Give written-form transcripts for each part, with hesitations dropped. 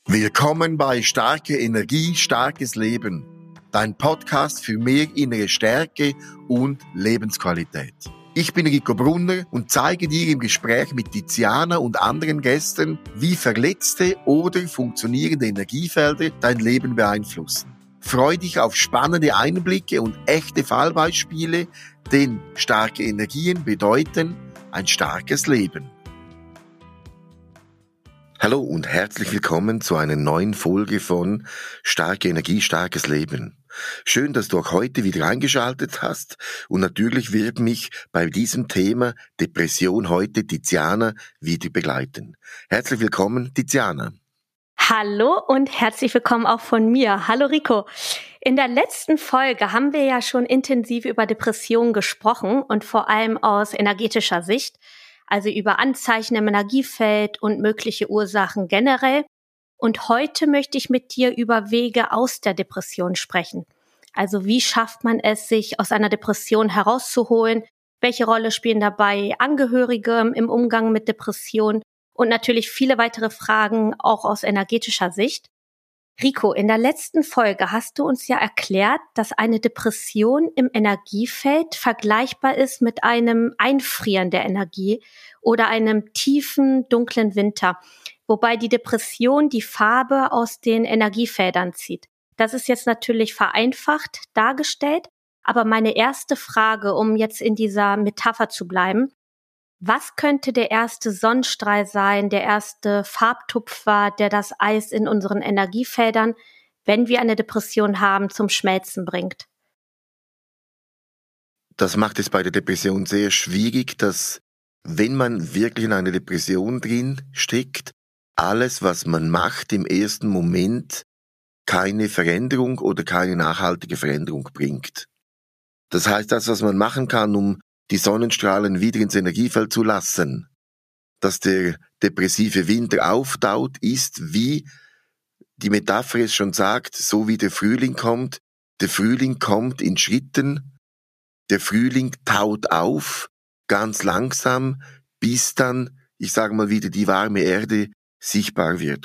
Willkommen bei Starke Energie, starkes Leben. Dein Podcast für mehr innere Stärke und Lebensqualität. Ich bin Rico Brunner und zeige dir im Gespräch mit Tiziana und anderen Gästen, wie verletzte oder funktionierende Energiefelder dein Leben beeinflussen. Freu dich auf spannende Einblicke und echte Fallbeispiele, denn starke Energien bedeuten ein starkes Leben. Hallo und herzlich willkommen zu einer neuen Folge von Starke Energie, starkes Leben. Schön, dass du auch heute wieder eingeschaltet hast und natürlich wird mich bei diesem Thema Depression heute Tiziana wieder begleiten. Herzlich willkommen, Tiziana. Hallo und herzlich willkommen auch von mir. Hallo Rico. In der letzten Folge haben wir ja schon intensiv über Depressionen gesprochen und vor allem aus energetischer Sicht. Also über Anzeichen im Energiefeld und mögliche Ursachen generell. Und heute möchte ich mit dir über Wege aus der Depression sprechen. Also wie schafft man es, sich aus einer Depression herauszuholen? Welche Rolle spielen dabei Angehörige im Umgang mit Depressionen? Und natürlich viele weitere Fragen auch aus energetischer Sicht. Rico, in der letzten Folge hast du uns ja erklärt, dass eine Depression im Energiefeld vergleichbar ist mit einem Einfrieren der Energie oder einem tiefen, dunklen Winter, wobei die Depression die Farbe aus den Energiefeldern zieht. Das ist jetzt natürlich vereinfacht dargestellt, aber meine erste Frage, um jetzt in dieser Metapher zu bleiben: Was könnte der erste Sonnenstrahl sein, der erste Farbtupfer, der das Eis in unseren Energiefeldern, wenn wir eine Depression haben, zum Schmelzen bringt? Das macht es bei der Depression sehr schwierig, dass, wenn man wirklich in einer Depression drin steckt, alles, was man macht, im ersten Moment keine Veränderung oder keine nachhaltige Veränderung bringt. Das heißt, das, was man machen kann, um die Sonnenstrahlen wieder ins Energiefeld zu lassen, dass der depressive Winter auftaut, ist, wie die Metapher es schon sagt, so wie der Frühling kommt. Der Frühling kommt in Schritten, der Frühling taut auf, ganz langsam, bis dann, ich sage mal wieder, die warme Erde sichtbar wird.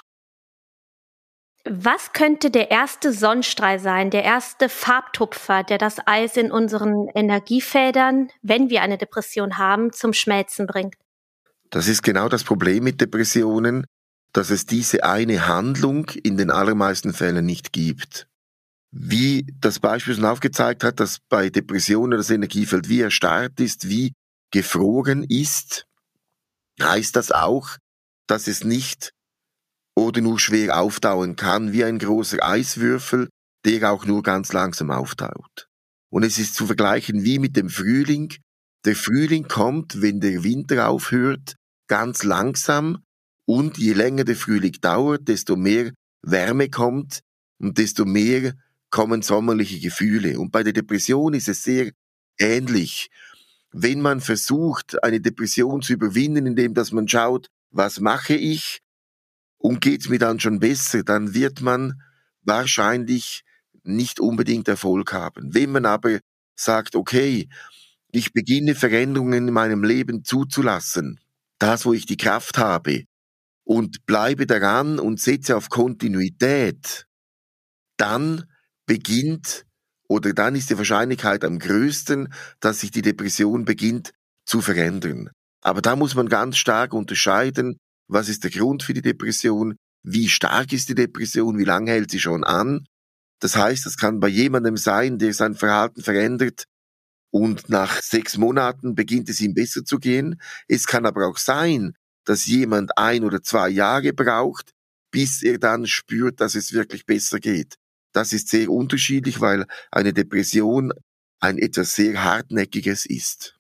Was könnte der erste Sonnenstrahl sein, der erste Farbtupfer, der das Eis in unseren Energiefeldern, wenn wir eine Depression haben, zum Schmelzen bringt? Das ist genau das Problem mit Depressionen, dass es diese eine Handlung in den allermeisten Fällen nicht gibt. Wie das Beispiel schon aufgezeigt hat, dass bei Depressionen das Energiefeld wie erstarrt ist, wie gefroren ist, heißt das auch, dass es nicht oder nur schwer auftauen kann, wie ein großer Eiswürfel, der auch nur ganz langsam auftaut. Und es ist zu vergleichen wie mit dem Frühling. Der Frühling kommt, wenn der Winter aufhört, ganz langsam, und je länger der Frühling dauert, desto mehr Wärme kommt und desto mehr kommen sommerliche Gefühle. Und bei der Depression ist es sehr ähnlich. Wenn man versucht, eine Depression zu überwinden, indem dass man schaut, was mache ich, und geht's mir dann schon besser, dann wird man wahrscheinlich nicht unbedingt Erfolg haben. Wenn man aber sagt, okay, ich beginne Veränderungen in meinem Leben zuzulassen, das, wo ich die Kraft habe, und bleibe daran und setze auf Kontinuität, dann beginnt oder dann ist die Wahrscheinlichkeit am größten, dass sich die Depression beginnt zu verändern. Aber da muss man ganz stark unterscheiden, was ist der Grund für die Depression, wie stark ist die Depression, wie lange hält sie schon an. Das heißt, es kann bei jemandem sein, der sein Verhalten verändert und nach 6 Monaten beginnt es ihm besser zu gehen. Es kann aber auch sein, dass jemand 1 oder 2 Jahre braucht, bis er dann spürt, dass es wirklich besser geht. Das ist sehr unterschiedlich, weil eine Depression ein etwas sehr Hartnäckiges ist.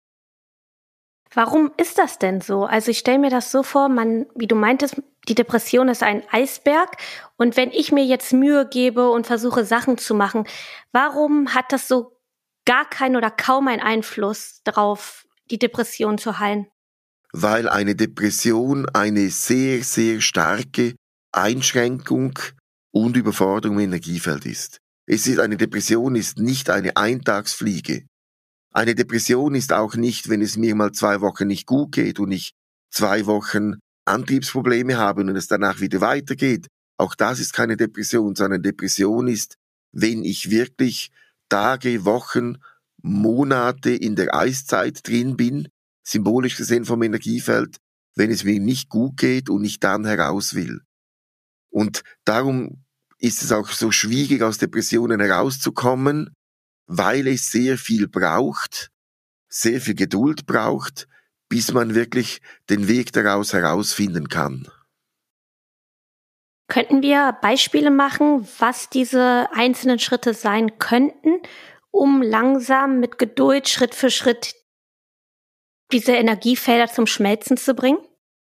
Warum ist das denn so? Also ich stelle mir das so vor, wie du meintest, die Depression ist ein Eisberg, und wenn ich mir jetzt Mühe gebe und versuche, Sachen zu machen, warum hat das so gar keinen oder kaum einen Einfluss darauf, die Depression zu heilen? Weil eine Depression eine sehr, sehr starke Einschränkung und Überforderung im Energiefeld ist. Eine Depression ist nicht eine Eintagsfliege. Eine Depression ist auch nicht, wenn es mir mal 2 Wochen nicht gut geht und ich 2 Wochen Antriebsprobleme habe und es danach wieder weitergeht. Auch das ist keine Depression, sondern Depression ist, wenn ich wirklich Tage, Wochen, Monate in der Eiszeit drin bin, symbolisch gesehen vom Energiefeld, wenn es mir nicht gut geht und ich dann heraus will. Und darum ist es auch so schwierig, aus Depressionen herauszukommen, weil es sehr viel braucht, sehr viel Geduld braucht, bis man wirklich den Weg daraus herausfinden kann. Könnten wir Beispiele machen, was diese einzelnen Schritte sein könnten, um langsam mit Geduld Schritt für Schritt diese Energiefelder zum Schmelzen zu bringen?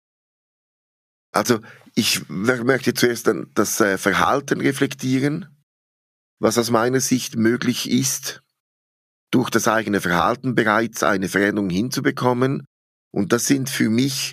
Also ich möchte zuerst dann das Verhalten reflektieren, was aus meiner Sicht möglich ist, durch das eigene Verhalten bereits eine Veränderung hinzubekommen. Und das sind für mich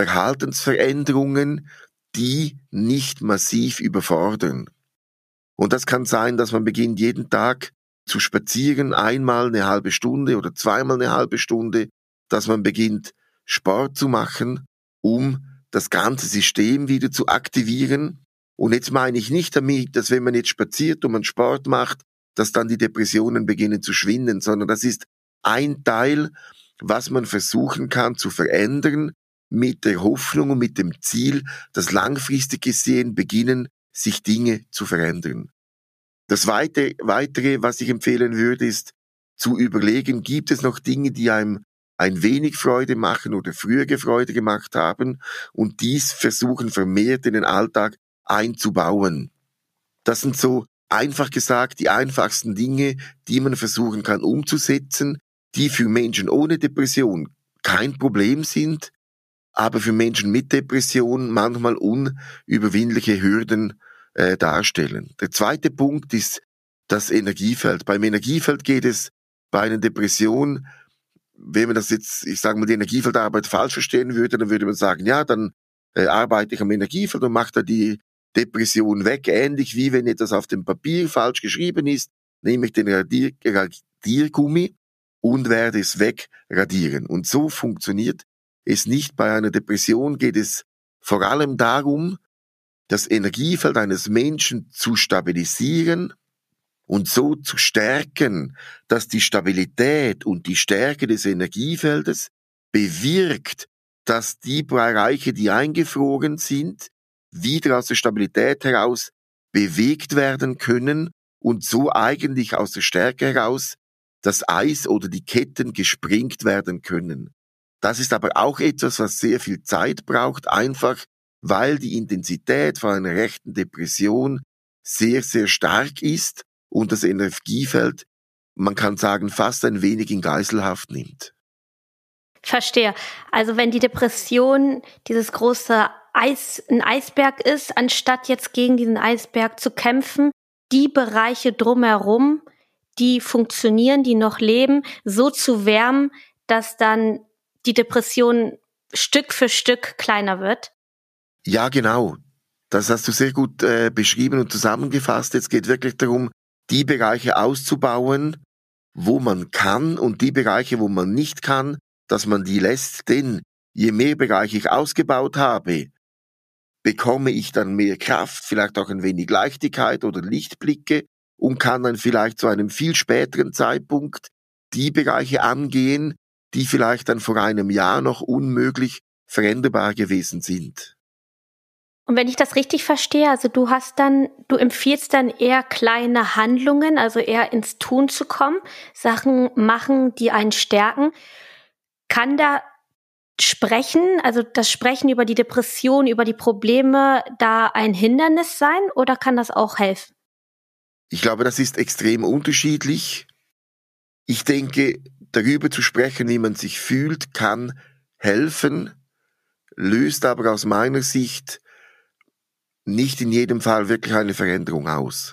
Verhaltensveränderungen, die nicht massiv überfordern. Und das kann sein, dass man beginnt, jeden Tag zu spazieren, einmal eine halbe Stunde oder zweimal eine halbe Stunde, dass man beginnt, Sport zu machen, um das ganze System wieder zu aktivieren. Und jetzt meine ich nicht damit, dass wenn man jetzt spaziert und man Sport macht, dass dann die Depressionen beginnen zu schwinden, sondern das ist ein Teil, was man versuchen kann zu verändern, mit der Hoffnung und mit dem Ziel, dass langfristig gesehen beginnen, sich Dinge zu verändern. Das Weitere, was ich empfehlen würde, ist zu überlegen, gibt es noch Dinge, die einem ein wenig Freude machen oder früher Freude gemacht haben und dies versuchen vermehrt in den Alltag einzubauen. Das sind so einfach gesagt die einfachsten Dinge, die man versuchen kann umzusetzen, die für Menschen ohne Depression kein Problem sind, aber für Menschen mit Depression manchmal unüberwindliche Hürden darstellen. Der zweite Punkt ist das Energiefeld. Beim Energiefeld geht es bei einer Depression, wenn man das jetzt, ich sage mal, die Energiefeldarbeit falsch verstehen würde, dann würde man sagen, ja, dann arbeite ich am Energiefeld und mache da die Depression weg, ähnlich wie wenn etwas auf dem Papier falsch geschrieben ist, nehme ich den Radiergummi und werde es wegradieren. Und so funktioniert es nicht. Bei einer Depression geht es vor allem darum, das Energiefeld eines Menschen zu stabilisieren und so zu stärken, dass die Stabilität und die Stärke des Energiefeldes bewirkt, dass die Bereiche, die eingefroren sind, wieder aus der Stabilität heraus bewegt werden können und so eigentlich aus der Stärke heraus das Eis oder die Ketten gesprengt werden können. Das ist aber auch etwas, was sehr viel Zeit braucht, einfach weil die Intensität von einer rechten Depression sehr, sehr stark ist und das Energiefeld, man kann sagen, fast ein wenig in Geiselhaft nimmt. Verstehe. Also wenn die Depression dieses große ein Eisberg ist, anstatt jetzt gegen diesen Eisberg zu kämpfen, die Bereiche drumherum, die funktionieren, die noch leben, so zu wärmen, dass dann die Depression Stück für Stück kleiner wird? Ja, genau. Das hast du sehr gut beschrieben und zusammengefasst. Es geht wirklich darum, die Bereiche auszubauen, wo man kann und die Bereiche, wo man nicht kann, dass man die lässt. Denn je mehr Bereiche ich ausgebaut habe, bekomme ich dann mehr Kraft, vielleicht auch ein wenig Leichtigkeit oder Lichtblicke und kann dann vielleicht zu einem viel späteren Zeitpunkt die Bereiche angehen, die vielleicht dann vor einem Jahr noch unmöglich veränderbar gewesen sind. Und wenn ich das richtig verstehe, also du empfiehlst dann eher kleine Handlungen, also eher ins Tun zu kommen, Sachen machen, die einen stärken. Kann da Sprechen, also das Sprechen über die Depression, über die Probleme, da ein Hindernis sein oder kann das auch helfen? Ich glaube, das ist extrem unterschiedlich. Ich denke, darüber zu sprechen, wie man sich fühlt, kann helfen, löst aber aus meiner Sicht nicht in jedem Fall wirklich eine Veränderung aus.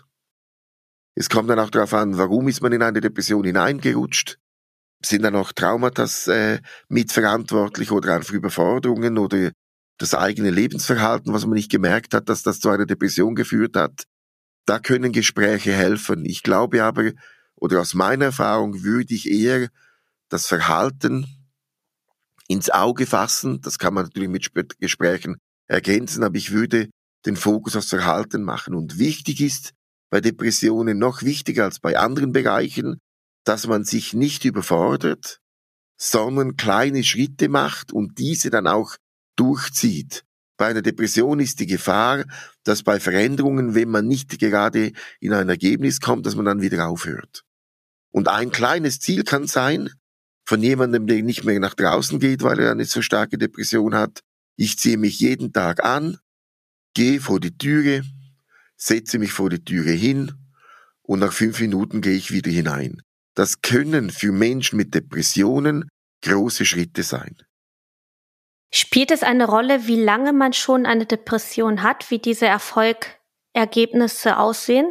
Es kommt dann auch darauf an, warum ist man in eine Depression hineingerutscht? Sind da noch Traumata mitverantwortlich oder einfach Überforderungen oder das eigene Lebensverhalten, was man nicht gemerkt hat, dass das zu einer Depression geführt hat? Da können Gespräche helfen. Ich glaube aber, oder aus meiner Erfahrung würde ich eher das Verhalten ins Auge fassen. Das kann man natürlich mit Gesprächen ergänzen, aber ich würde den Fokus aufs Verhalten machen. Und wichtig ist bei Depressionen, noch wichtiger als bei anderen Bereichen, dass man sich nicht überfordert, sondern kleine Schritte macht und diese dann auch durchzieht. Bei einer Depression ist die Gefahr, dass bei Veränderungen, wenn man nicht gerade in ein Ergebnis kommt, dass man dann wieder aufhört. Und ein kleines Ziel kann sein, von jemandem, der nicht mehr nach draußen geht, weil er eine so starke Depression hat: Ich ziehe mich jeden Tag an, gehe vor die Türe, setze mich vor die Türe hin und nach 5 Minuten gehe ich wieder hinein. Das können für Menschen mit Depressionen große Schritte sein. Spielt es eine Rolle, wie lange man schon eine Depression hat, wie diese Erfolgergebnisse aussehen?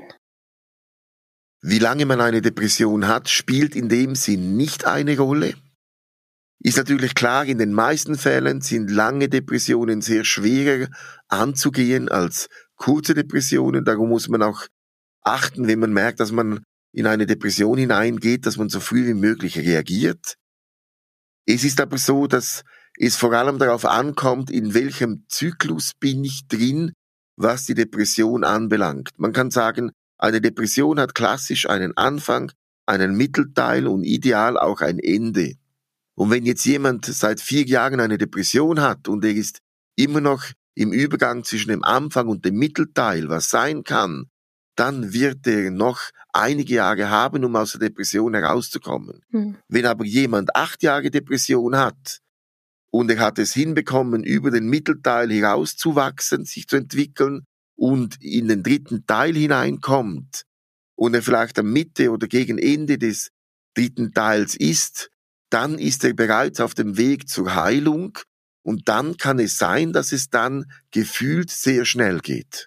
Wie lange man eine Depression hat, spielt in dem Sinn nicht eine Rolle. Ist natürlich klar, in den meisten Fällen sind lange Depressionen sehr schwerer anzugehen als kurze Depressionen. Darum muss man auch achten, wenn man merkt, dass man in eine Depression hineingeht, dass man so früh wie möglich reagiert. Es ist aber so, dass es vor allem darauf ankommt, in welchem Zyklus bin ich drin, was die Depression anbelangt. Man kann sagen, eine Depression hat klassisch einen Anfang, einen Mittelteil und ideal auch ein Ende. Und wenn jetzt jemand seit 4 Jahren eine Depression hat und er ist immer noch im Übergang zwischen dem Anfang und dem Mittelteil, was sein kann, dann wird er noch einige Jahre haben, um aus der Depression herauszukommen. Wenn aber jemand 8 Jahre Depression hat und er hat es hinbekommen, über den Mittelteil hinauszuwachsen, sich zu entwickeln und in den 3. Teil hineinkommt und er vielleicht am Mitte oder gegen Ende des 3. Teils ist, dann ist er bereits auf dem Weg zur Heilung und dann kann es sein, dass es dann gefühlt sehr schnell geht.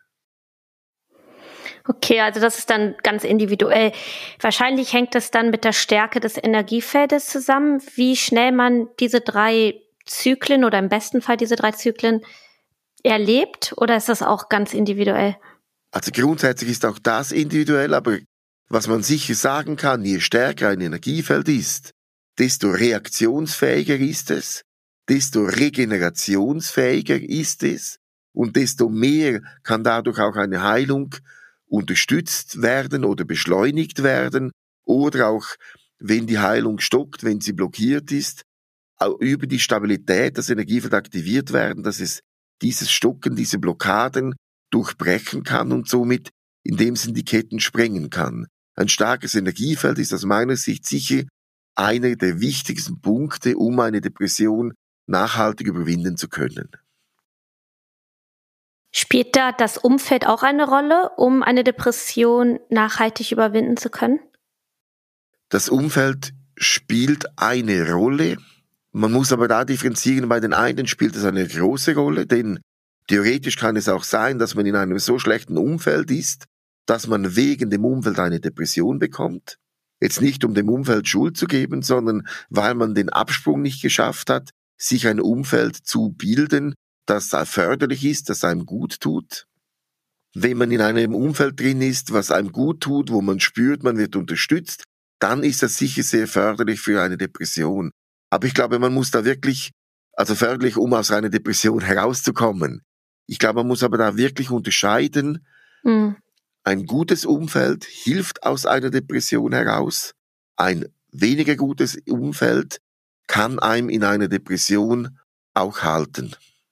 Okay, also das ist dann ganz individuell. Wahrscheinlich hängt es dann mit der Stärke des Energiefeldes zusammen, wie schnell man diese 3 Zyklen oder im besten Fall diese 3 Zyklen erlebt, oder ist das auch ganz individuell? Also grundsätzlich ist auch das individuell, aber was man sicher sagen kann, je stärker ein Energiefeld ist, desto reaktionsfähiger ist es, desto regenerationsfähiger ist es und desto mehr kann dadurch auch eine Heilung unterstützt werden oder beschleunigt werden oder auch, wenn die Heilung stockt, wenn sie blockiert ist, auch über die Stabilität des Energiefelds aktiviert werden, dass es dieses Stocken, diese Blockaden durchbrechen kann und somit in dem Sinn die Ketten sprengen kann. Ein starkes Energiefeld ist aus meiner Sicht sicher einer der wichtigsten Punkte, um eine Depression nachhaltig überwinden zu können. Spielt da das Umfeld auch eine Rolle, um eine Depression nachhaltig überwinden zu können? Das Umfeld spielt eine Rolle. Man muss aber da differenzieren, bei den einen spielt es eine große Rolle, denn theoretisch kann es auch sein, dass man in einem so schlechten Umfeld ist, dass man wegen dem Umfeld eine Depression bekommt. Jetzt nicht, um dem Umfeld Schuld zu geben, sondern weil man den Absprung nicht geschafft hat, sich ein Umfeld zu bilden, das förderlich ist, das einem gut tut. Wenn man in einem Umfeld drin ist, was einem gut tut, wo man spürt, man wird unterstützt, dann ist das sicher sehr förderlich für eine Depression. Aber ich glaube, man muss da wirklich, also förderlich, um aus einer Depression herauszukommen. Ich glaube, man muss aber da wirklich unterscheiden. Ein gutes Umfeld hilft aus einer Depression heraus. Ein weniger gutes Umfeld kann einem in einer Depression auch halten.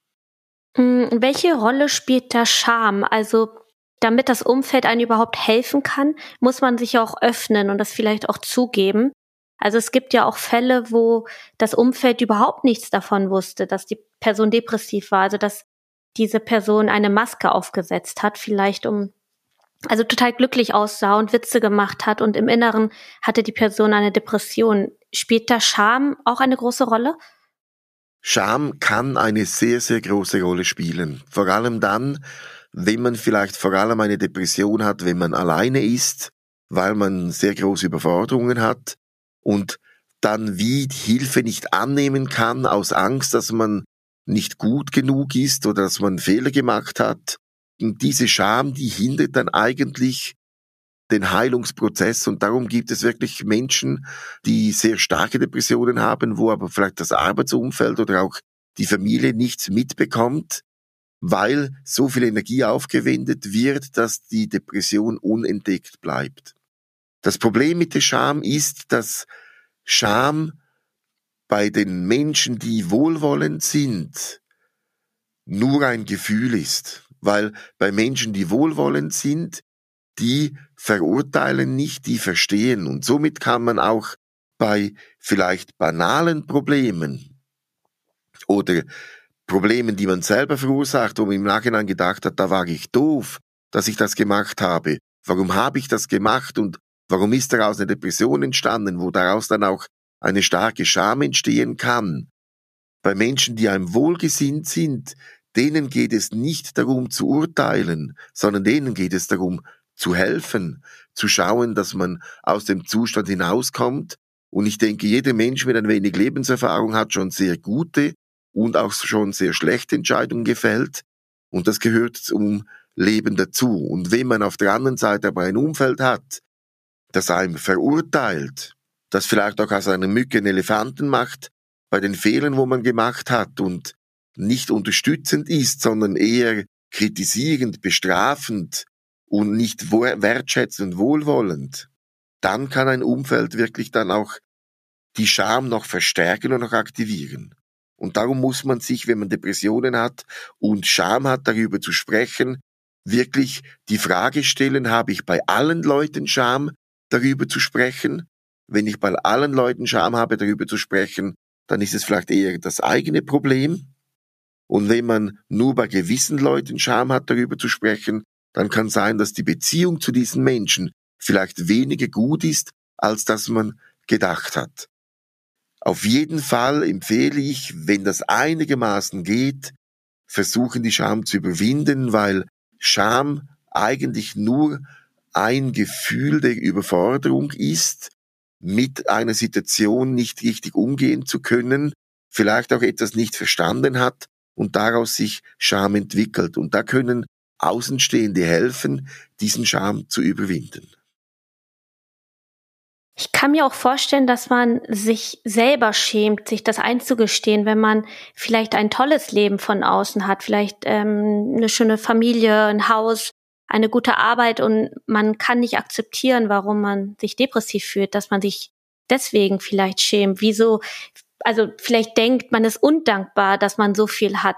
Welche Rolle spielt da Scham? Also, damit das Umfeld einem überhaupt helfen kann, muss man sich ja auch öffnen und das vielleicht auch zugeben. Also es gibt ja auch Fälle, wo das Umfeld überhaupt nichts davon wusste, dass die Person depressiv war, also dass diese Person eine Maske aufgesetzt hat, vielleicht also total glücklich aussah und Witze gemacht hat und im Inneren hatte die Person eine Depression. Spielt da Scham auch eine große Rolle? Scham kann eine sehr, sehr große Rolle spielen. Vor allem dann, wenn man vielleicht vor allem eine Depression hat, wenn man alleine ist, weil man sehr große Überforderungen hat und dann wie Hilfe nicht annehmen kann, aus Angst, dass man nicht gut genug ist oder dass man Fehler gemacht hat. Und diese Scham, die hindert dann eigentlich den Heilungsprozess und darum gibt es wirklich Menschen, die sehr starke Depressionen haben, wo aber vielleicht das Arbeitsumfeld oder auch die Familie nichts mitbekommt. weil so viel Energie aufgewendet wird, dass die Depression unentdeckt bleibt. Das Problem mit der Scham ist, dass Scham bei den Menschen, die wohlwollend sind, nur ein Gefühl ist. Weil bei Menschen, die wohlwollend sind, die verurteilen nicht, die verstehen. Und somit kann man auch bei vielleicht banalen Problemen oder Problemen, die man selber verursacht, wo man im Nachhinein gedacht hat, da war ich doof, dass ich das gemacht habe. Warum habe ich das gemacht und warum ist daraus eine Depression entstanden, wo daraus dann auch eine starke Scham entstehen kann? Bei Menschen, die einem wohlgesinnt sind, denen geht es nicht darum zu urteilen, sondern denen geht es darum zu helfen, zu schauen, dass man aus dem Zustand hinauskommt. Und ich denke, jeder Mensch mit ein wenig Lebenserfahrung hat schon sehr gute und auch schon sehr schlechte Entscheidungen gefällt. Und das gehört zum Leben dazu. Und wenn man auf der anderen Seite aber ein Umfeld hat, das einem verurteilt, das vielleicht auch aus einer Mücke einen Elefanten macht, bei den Fehlern, wo man gemacht hat und nicht unterstützend ist, sondern eher kritisierend, bestrafend und nicht wertschätzend, wohlwollend, dann kann ein Umfeld wirklich dann auch die Scham noch verstärken und noch aktivieren. Und darum muss man sich, wenn man Depressionen hat und Scham hat, darüber zu sprechen, wirklich die Frage stellen, habe ich bei allen Leuten Scham, darüber zu sprechen? Wenn ich bei allen Leuten Scham habe, darüber zu sprechen, dann ist es vielleicht eher das eigene Problem. Und wenn man nur bei gewissen Leuten Scham hat, darüber zu sprechen, dann kann sein, dass die Beziehung zu diesen Menschen vielleicht weniger gut ist, als dass man gedacht hat. Auf jeden Fall empfehle ich, wenn das einigermaßen geht, versuchen die Scham zu überwinden, weil Scham eigentlich nur ein Gefühl der Überforderung ist, mit einer Situation nicht richtig umgehen zu können, vielleicht auch etwas nicht verstanden hat und daraus sich Scham entwickelt. Und da können Außenstehende helfen, diesen Scham zu überwinden. Ich kann mir auch vorstellen, dass man sich selber schämt, sich das einzugestehen, wenn man vielleicht ein tolles Leben von außen hat, vielleicht eine schöne Familie, ein Haus, eine gute Arbeit und man kann nicht akzeptieren, warum man sich depressiv fühlt, dass man sich deswegen vielleicht schämt. Wieso, also vielleicht denkt, man ist undankbar, dass man so viel hat.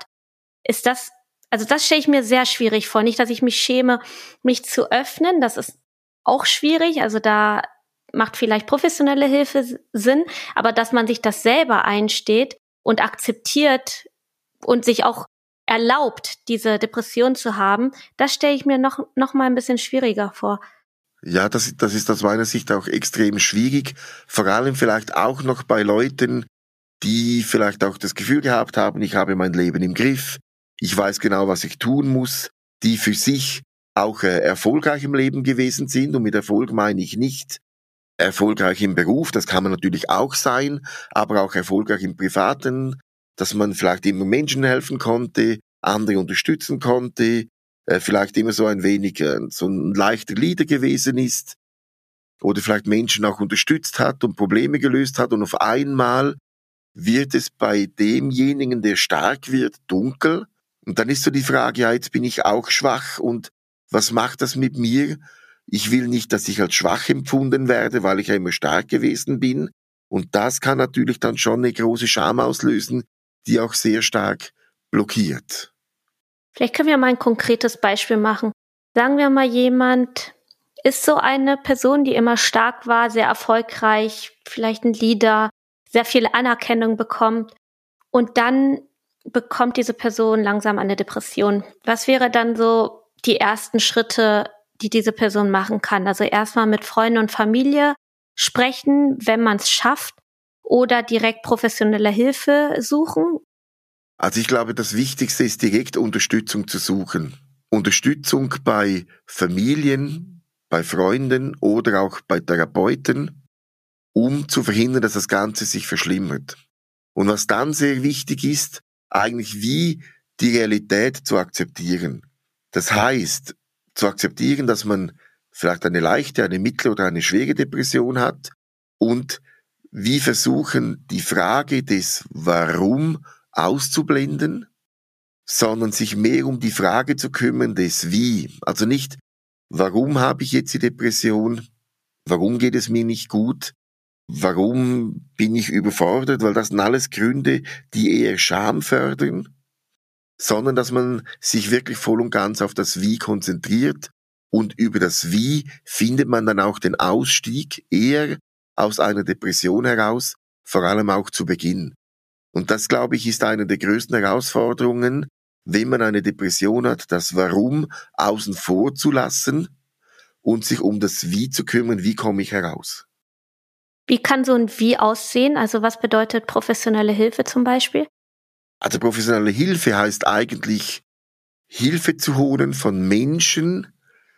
Das stelle ich mir sehr schwierig vor. Nicht, dass ich mich schäme, mich zu öffnen, das ist auch schwierig, also da macht vielleicht professionelle Hilfe Sinn, aber dass man sich das selber einsteht und akzeptiert und sich auch erlaubt, diese Depression zu haben, das stelle ich mir noch mal ein bisschen schwieriger vor. Ja, das ist aus meiner Sicht auch extrem schwierig, vor allem vielleicht auch noch bei Leuten, die vielleicht auch das Gefühl gehabt haben, ich habe mein Leben im Griff, ich weiß genau, was ich tun muss, die für sich auch erfolgreich im Leben gewesen sind, und mit Erfolg meine ich nicht erfolgreich im Beruf, das kann man natürlich auch sein, aber auch erfolgreich im Privaten, dass man vielleicht immer Menschen helfen konnte, andere unterstützen konnte, vielleicht immer so ein wenig so ein leichter Leader gewesen ist oder vielleicht Menschen auch unterstützt hat und Probleme gelöst hat, und auf einmal wird es bei demjenigen, der stark wird, dunkel, und dann ist so die Frage, ja, jetzt bin ich auch schwach und was macht das mit mir? Ich will nicht, dass ich als schwach empfunden werde, weil ich ja immer stark gewesen bin. Und das kann natürlich dann schon eine große Scham auslösen, die auch sehr stark blockiert. Vielleicht können wir mal ein konkretes Beispiel machen. Sagen wir mal, jemand ist so eine Person, die immer stark war, sehr erfolgreich, vielleicht ein Leader, sehr viel Anerkennung bekommt. Und dann bekommt diese Person langsam eine Depression. Was wäre dann so die ersten Schritte, die diese Person machen kann? Also erstmal mit Freunden und Familie sprechen, wenn man es schafft, oder direkt professionelle Hilfe suchen? Also ich glaube, das Wichtigste ist, direkt Unterstützung zu suchen. Unterstützung bei Familien, bei Freunden oder auch bei Therapeuten, um zu verhindern, dass das Ganze sich verschlimmert. Und was dann sehr wichtig ist, eigentlich wie die Realität zu akzeptieren. Das heißt, zu akzeptieren, dass man vielleicht eine leichte, eine mittlere oder eine schwere Depression hat, und wie versuchen, die Frage des Warum auszublenden, sondern sich mehr um die Frage zu kümmern des Wie. Also nicht, warum habe ich jetzt die Depression? Warum geht es mir nicht gut? Warum bin ich überfordert? Weil das sind alles Gründe, die eher Scham fördern, sondern dass man sich wirklich voll und ganz auf das Wie konzentriert und über das Wie findet man dann auch den Ausstieg eher aus einer Depression heraus, vor allem auch zu Beginn. Und das, glaube ich, ist eine der größten Herausforderungen, wenn man eine Depression hat, das Warum außen vor zu lassen und sich um das Wie zu kümmern, wie komme ich heraus. Wie kann so ein Wie aussehen? Also was bedeutet professionelle Hilfe zum Beispiel? Also professionelle Hilfe heißt eigentlich, Hilfe zu holen von Menschen,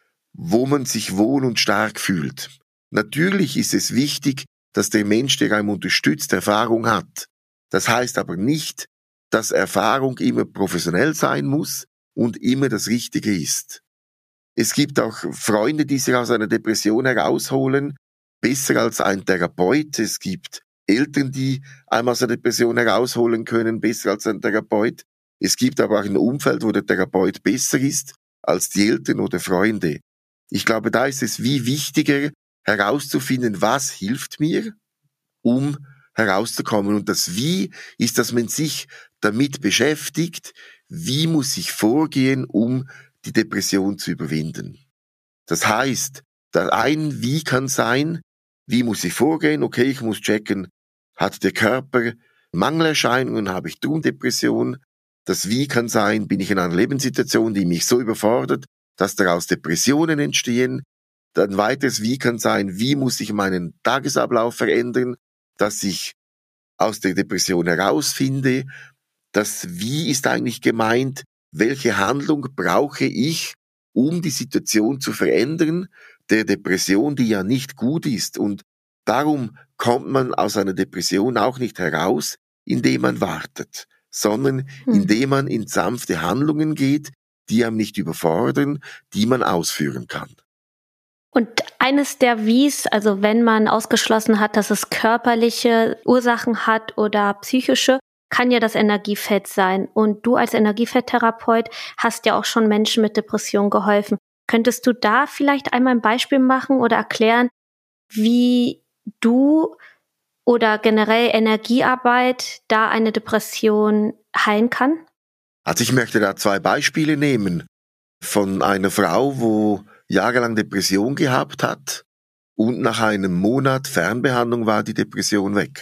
wo man sich wohl und stark fühlt. Natürlich ist es wichtig, dass der Mensch, der einem unterstützt, Erfahrung hat. Das heißt aber nicht, dass Erfahrung immer professionell sein muss und immer das Richtige ist. Es gibt auch Freunde, die sich aus einer Depression herausholen, besser als ein Therapeut. Es gibt Eltern, die einem aus einer Depression herausholen können, besser als ein Therapeut. Es gibt aber auch ein Umfeld, wo der Therapeut besser ist als die Eltern oder Freunde. Ich glaube, da ist es wie wichtiger, herauszufinden, was hilft mir, um herauszukommen. Und das Wie ist, dass man sich damit beschäftigt, wie muss ich vorgehen, um die Depression zu überwinden. Das heißt, ein Wie kann sein, wie muss ich vorgehen? Okay, ich muss checken, hat der Körper Mangelerscheinungen, habe ich Depression? Das Wie kann sein, bin ich in einer Lebenssituation, die mich so überfordert, dass daraus Depressionen entstehen. Ein weiteres Wie kann sein, wie muss ich meinen Tagesablauf verändern, dass ich aus der Depression herausfinde. Das Wie ist eigentlich gemeint, welche Handlung brauche ich, um die Situation zu verändern, der Depression, die ja nicht gut ist. Und darum kommt man aus einer Depression auch nicht heraus, indem man wartet, sondern indem man in sanfte Handlungen geht, die einem nicht überfordern, die man ausführen kann. Und eines der Wies, also wenn man ausgeschlossen hat, dass es körperliche Ursachen hat oder psychische, kann ja das Energiefeld sein. Und du als Energiefeldtherapeut hast ja auch schon Menschen mit Depressionen geholfen. Könntest du da vielleicht einmal ein Beispiel machen oder erklären, wie du oder generell Energiearbeit da eine Depression heilen kann? Also ich möchte da 2 Beispiele nehmen von einer Frau, wo jahrelang Depression gehabt hat und nach einem Monat Fernbehandlung war die Depression weg.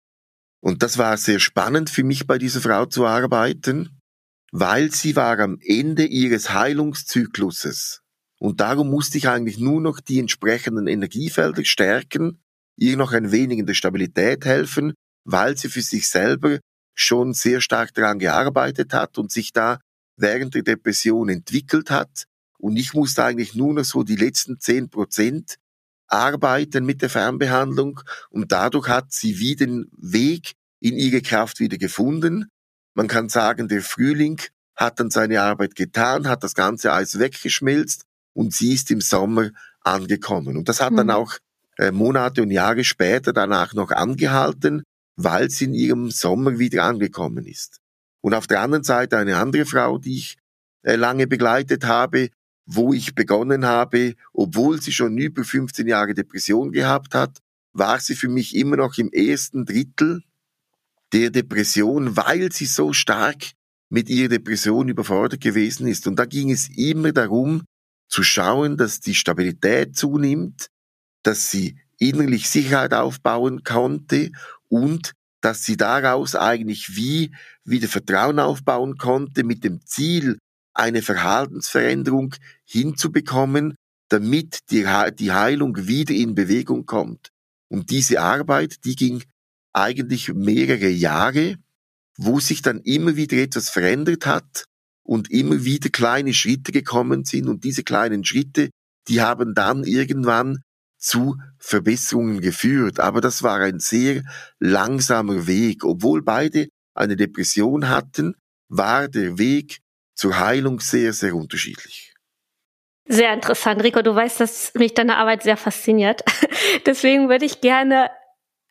Und das war sehr spannend für mich, bei dieser Frau zu arbeiten, weil sie war am Ende ihres Heilungszykluses. Und darum musste ich eigentlich nur noch die entsprechenden Energiefelder stärken, ihr noch ein wenig in der Stabilität helfen, weil sie für sich selber schon sehr stark daran gearbeitet hat und sich da während der Depression entwickelt hat. Und ich musste eigentlich nur noch so die letzten 10% arbeiten mit der Fernbehandlung und dadurch hat sie wie den Weg in ihre Kraft wieder gefunden. Man kann sagen, der Frühling hat dann seine Arbeit getan, hat das ganze Eis weggeschmilzt und sie ist im Sommer angekommen. Und das hat dann auch Monate und Jahre später danach noch angehalten, weil sie in ihrem Sommer wieder angekommen ist. Und auf der anderen Seite eine andere Frau, die ich lange begleitet habe, wo ich begonnen habe, obwohl sie schon über 15 Jahre Depression gehabt hat, war sie für mich immer noch im ersten Drittel der Depression, weil sie so stark mit ihrer Depression überfordert gewesen ist. Und da ging es immer darum, zu schauen, dass die Stabilität zunimmt, dass sie innerlich Sicherheit aufbauen konnte und dass sie daraus eigentlich wie wieder Vertrauen aufbauen konnte mit dem Ziel, eine Verhaltensveränderung hinzubekommen, damit die Heilung wieder in Bewegung kommt. Und diese Arbeit, die ging eigentlich mehrere Jahre, wo sich dann immer wieder etwas verändert hat und immer wieder kleine Schritte gekommen sind. Und diese kleinen Schritte, die haben dann irgendwann zu Verbesserungen geführt. Aber das war ein sehr langsamer Weg. Obwohl beide eine Depression hatten, war der Weg zur Heilung sehr, sehr unterschiedlich. Sehr interessant, Rico. Du weißt, dass mich deine Arbeit sehr fasziniert. Deswegen würde ich gerne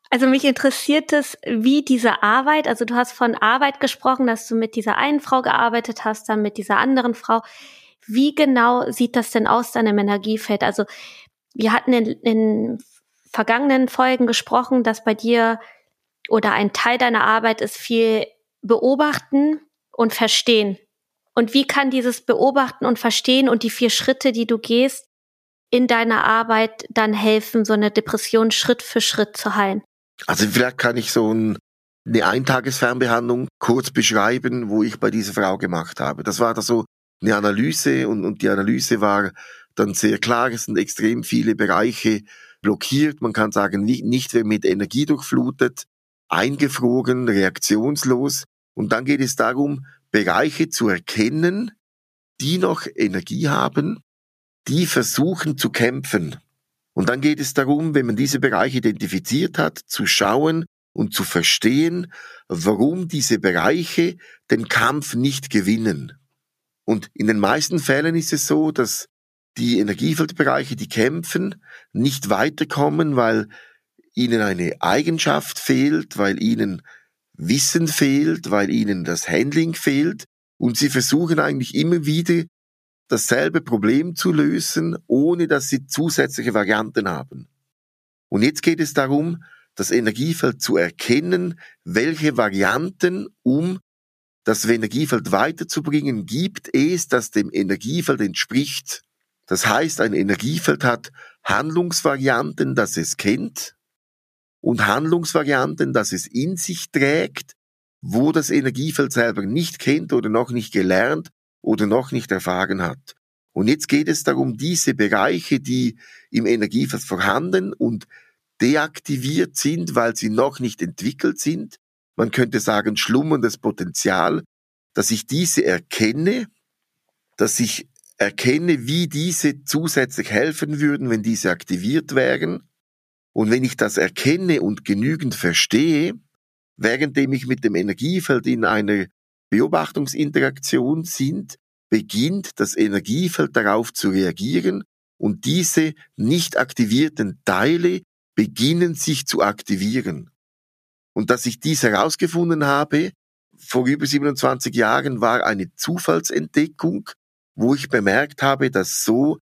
Also mich interessiert es, wie diese Arbeit, also du hast von Arbeit gesprochen, dass du mit dieser einen Frau gearbeitet hast, dann mit dieser anderen Frau. Wie genau sieht das denn aus dann im Energiefeld? Also wir hatten in vergangenen Folgen gesprochen, dass bei dir oder ein Teil deiner Arbeit ist viel beobachten und verstehen. Und wie kann dieses Beobachten und Verstehen und die 4 Schritte, die du gehst, in deiner Arbeit dann helfen, so eine Depression Schritt für Schritt zu heilen? Also vielleicht kann ich so eine Eintagesfernbehandlung kurz beschreiben, wo ich bei dieser Frau gemacht habe. Das war da so eine Analyse und die Analyse war dann sehr klar, es sind extrem viele Bereiche blockiert, man kann sagen, nicht mehr mit Energie durchflutet, eingefroren, reaktionslos. Und dann geht es darum, Bereiche zu erkennen, die noch Energie haben, die versuchen zu kämpfen. Und dann geht es darum, wenn man diese Bereiche identifiziert hat, zu schauen und zu verstehen, warum diese Bereiche den Kampf nicht gewinnen. Und in den meisten Fällen ist es so, dass die Energiefeldbereiche, die kämpfen, nicht weiterkommen, weil ihnen eine Eigenschaft fehlt, weil ihnen Wissen fehlt, weil ihnen das Handling fehlt. Und sie versuchen eigentlich immer wieder, dasselbe Problem zu lösen, ohne dass sie zusätzliche Varianten haben. Und jetzt geht es darum, das Energiefeld zu erkennen, welche Varianten, um das Energiefeld weiterzubringen, gibt es, das dem Energiefeld entspricht. Das heißt, ein Energiefeld hat Handlungsvarianten, das es kennt, und Handlungsvarianten, das es in sich trägt, wo das Energiefeld selber nicht kennt oder noch nicht gelernt oder noch nicht erfahren hat. Und jetzt geht es darum, diese Bereiche, die im Energiefeld vorhanden und deaktiviert sind, weil sie noch nicht entwickelt sind, man könnte sagen schlummerndes Potenzial, dass ich diese erkenne, dass ich erkenne, wie diese zusätzlich helfen würden, wenn diese aktiviert wären. Und wenn ich das erkenne und genügend verstehe, währenddem ich mit dem Energiefeld in einer Beobachtungsinteraktion sind, beginnt das Energiefeld darauf zu reagieren und diese nicht aktivierten Teile beginnen sich zu aktivieren. Und dass ich dies herausgefunden habe, vor über 27 Jahren, war eine Zufallsentdeckung, wo ich bemerkt habe, dass so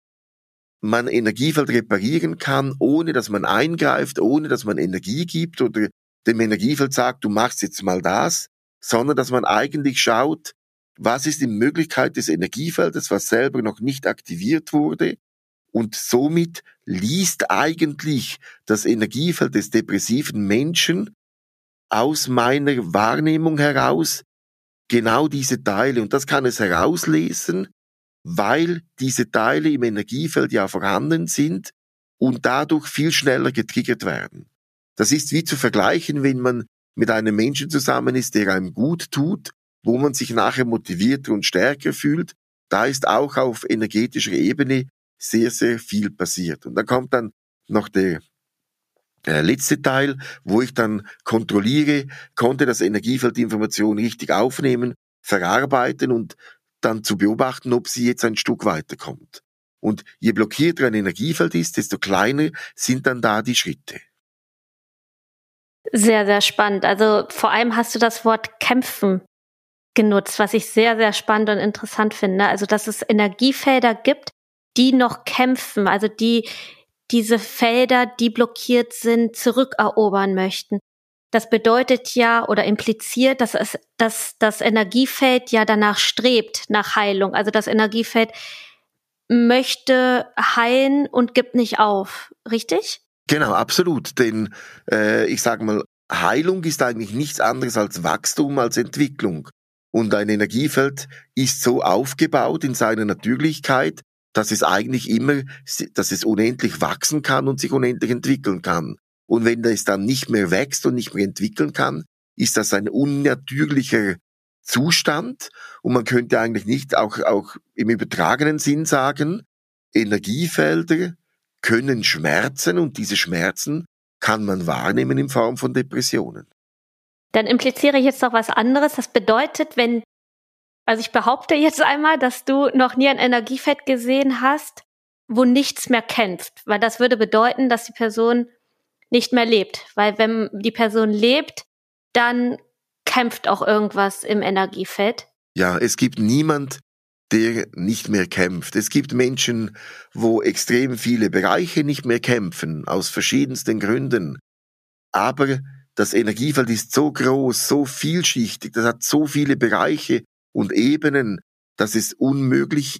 man Energiefeld reparieren kann, ohne dass man eingreift, ohne dass man Energie gibt oder dem Energiefeld sagt, du machst jetzt mal das, sondern dass man eigentlich schaut, was ist die Möglichkeit des Energiefeldes, was selber noch nicht aktiviert wurde, und somit liest eigentlich das Energiefeld des depressiven Menschen aus meiner Wahrnehmung heraus genau diese Teile. Und das kann es herauslesen, weil diese Teile im Energiefeld ja vorhanden sind und dadurch viel schneller getriggert werden. Das ist wie zu vergleichen, wenn man mit einem Menschen zusammen ist, der einem gut tut, wo man sich nachher motivierter und stärker fühlt. Da ist auch auf energetischer Ebene sehr, sehr viel passiert. Und dann kommt dann noch der letzte Teil, wo ich dann kontrolliere, konnte das Energiefeld die Information richtig aufnehmen, verarbeiten und dann zu beobachten, ob sie jetzt ein Stück weiterkommt. Und je blockierter ein Energiefeld ist, desto kleiner sind dann da die Schritte. Sehr, sehr spannend. Also vor allem hast du das Wort kämpfen genutzt, was ich sehr, sehr spannend und interessant finde. Also dass es Energiefelder gibt, die noch kämpfen, also die diese Felder, die blockiert sind, zurückerobern möchten. Das bedeutet ja oder impliziert, dass das Energiefeld ja danach strebt, nach Heilung. Also das Energiefeld möchte heilen und gibt nicht auf. Richtig? Genau, absolut. Denn ich sage mal, Heilung ist eigentlich nichts anderes als Wachstum, als Entwicklung. Und ein Energiefeld ist so aufgebaut in seiner Natürlichkeit, dass es eigentlich immer, dass es unendlich wachsen kann und sich unendlich entwickeln kann. Und wenn es dann nicht mehr wächst und nicht mehr entwickeln kann, ist das ein unnatürlicher Zustand. Und man könnte eigentlich nicht auch im übertragenen Sinn sagen, Energiefelder können schmerzen und diese Schmerzen kann man wahrnehmen in Form von Depressionen. Dann impliziere ich jetzt noch was anderes. Das bedeutet, also ich behaupte jetzt einmal, dass du noch nie ein Energiefeld gesehen hast, wo nichts mehr kämpft. Weil das würde bedeuten, dass die Person nicht mehr lebt. Weil wenn die Person lebt, dann kämpft auch irgendwas im Energiefeld. Ja, es gibt niemand, der nicht mehr kämpft. Es gibt Menschen, wo extrem viele Bereiche nicht mehr kämpfen, aus verschiedensten Gründen. Aber das Energiefeld ist so groß, so vielschichtig, das hat so viele Bereiche und Ebenen, dass es unmöglich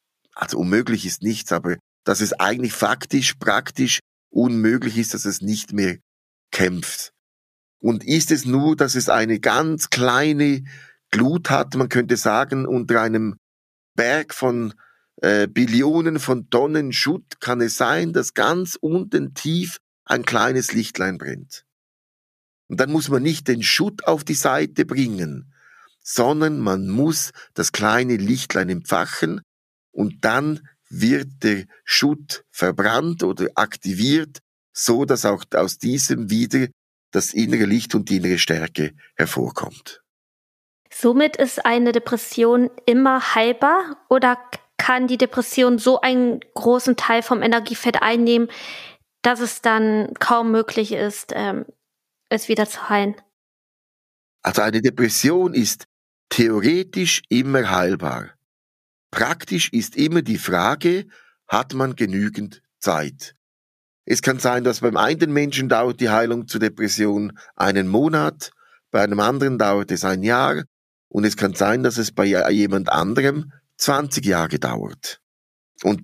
ist nichts, aber dass es eigentlich faktisch, praktisch unmöglich ist, dass es nicht mehr kämpft. Und ist es nur, dass es eine ganz kleine Glut hat, man könnte sagen, unter einem Berg von Billionen von Tonnen Schutt kann es sein, dass ganz unten tief ein kleines Lichtlein brennt. Und dann muss man nicht den Schutt auf die Seite bringen, sondern man muss das kleine Lichtlein entfachen und dann wird der Schutt verbrannt oder aktiviert, so dass auch aus diesem wieder das innere Licht und die innere Stärke hervorkommt. Somit ist eine Depression immer heilbar oder kann die Depression so einen großen Teil vom Energiefeld einnehmen, dass es dann kaum möglich ist, es wieder zu heilen? Also eine Depression ist theoretisch immer heilbar. Praktisch ist immer die Frage, hat man genügend Zeit? Es kann sein, dass beim einen Menschen dauert die Heilung zur Depression einen Monat, bei einem anderen dauert es ein Jahr und es kann sein, dass es bei jemand anderem 20 Jahre dauert. Und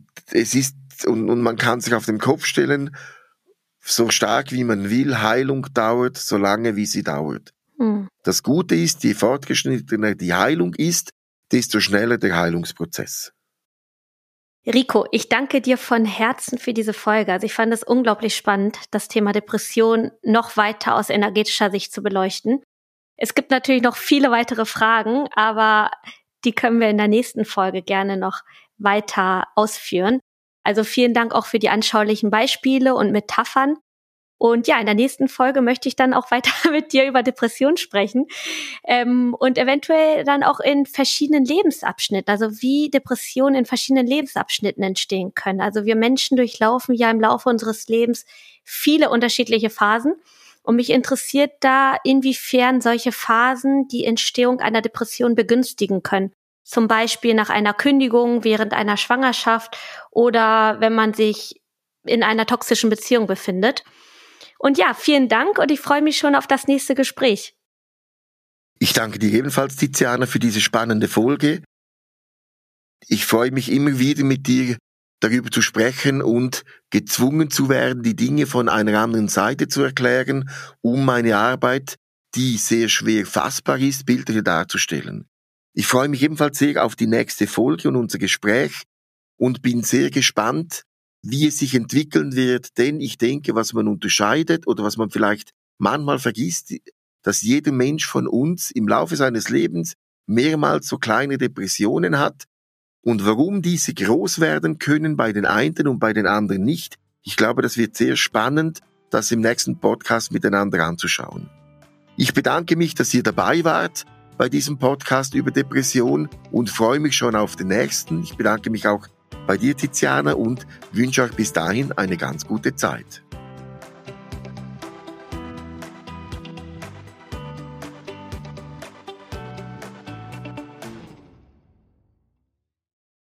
man kann sich auf den Kopf stellen, so stark wie man will, Heilung dauert so lange, wie sie dauert. Das Gute ist, je fortgeschrittener die Heilung ist, desto schneller der Heilungsprozess. Rico, ich danke dir von Herzen für diese Folge. Also ich fand es unglaublich spannend, das Thema Depression noch weiter aus energetischer Sicht zu beleuchten. Es gibt natürlich noch viele weitere Fragen, aber die können wir in der nächsten Folge gerne noch weiter ausführen. Also vielen Dank auch für die anschaulichen Beispiele und Metaphern. Und ja, in der nächsten Folge möchte ich dann auch weiter mit dir über Depression sprechen und eventuell dann auch in verschiedenen Lebensabschnitten, also wie Depressionen in verschiedenen Lebensabschnitten entstehen können. Also wir Menschen durchlaufen ja im Laufe unseres Lebens viele unterschiedliche Phasen und mich interessiert da, inwiefern solche Phasen die Entstehung einer Depression begünstigen können. Zum Beispiel nach einer Kündigung, während einer Schwangerschaft oder wenn man sich in einer toxischen Beziehung befindet. Und ja, vielen Dank und ich freue mich schon auf das nächste Gespräch. Ich danke dir ebenfalls, Tiziana, für diese spannende Folge. Ich freue mich immer wieder mit dir darüber zu sprechen und gezwungen zu werden, die Dinge von einer anderen Seite zu erklären, um meine Arbeit, die sehr schwer fassbar ist, bildlicher darzustellen. Ich freue mich ebenfalls sehr auf die nächste Folge und unser Gespräch und bin sehr gespannt, wie es sich entwickeln wird, denn ich denke, was man unterscheidet oder was man vielleicht manchmal vergisst, dass jeder Mensch von uns im Laufe seines Lebens mehrmals so kleine Depressionen hat und warum diese groß werden können bei den einen und bei den anderen nicht. Ich glaube, das wird sehr spannend, das im nächsten Podcast miteinander anzuschauen. Ich bedanke mich, dass ihr dabei wart bei diesem Podcast über Depression und freue mich schon auf den nächsten. Ich bedanke mich auch bei dir, Tiziana, und wünsche euch bis dahin eine ganz gute Zeit.